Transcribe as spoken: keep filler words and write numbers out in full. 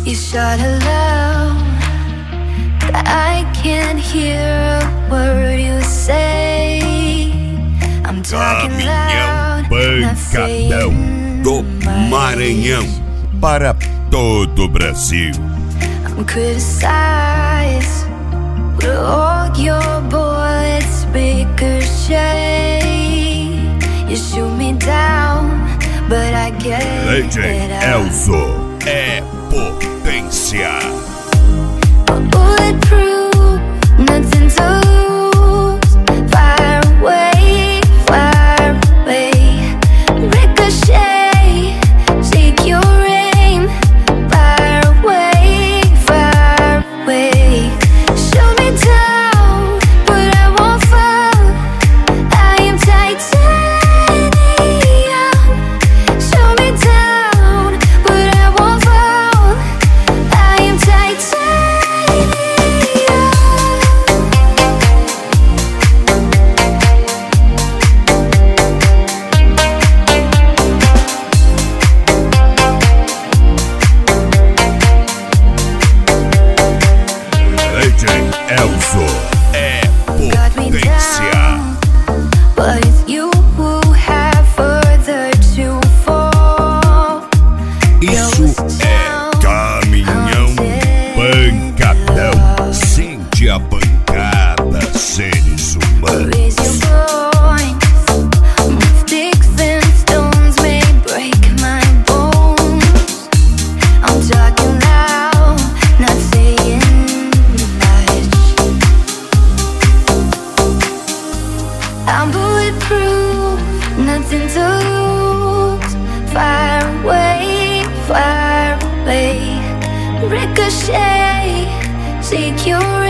You shot hello, but I can't hear a word you say. I'm talking loud, not Pancadão do Maranhão para todo o Brasil. I'm criticized, but all your bullets ricochet. You shoot me down, but I get D J Elzo é potência. Bulletproof, nothing to lose. Fire away, fire away. Ricochet, take your aim. Fire away, fire away. Shoot me down, but I won't fall. I am titanium. Shoot me down, but I won't fall. I am titanium. D J Elzo é Got me potência. down, but it's you who have further to fall. Isso é caminhão pancadão. Sente a pancada, seres humanos. Raise your voice. Sticks and stones may break my bones. I'm talking loud, not saying much. I'm bulletproof, nothing to lose. Fire away, fire away. Ricochet, take your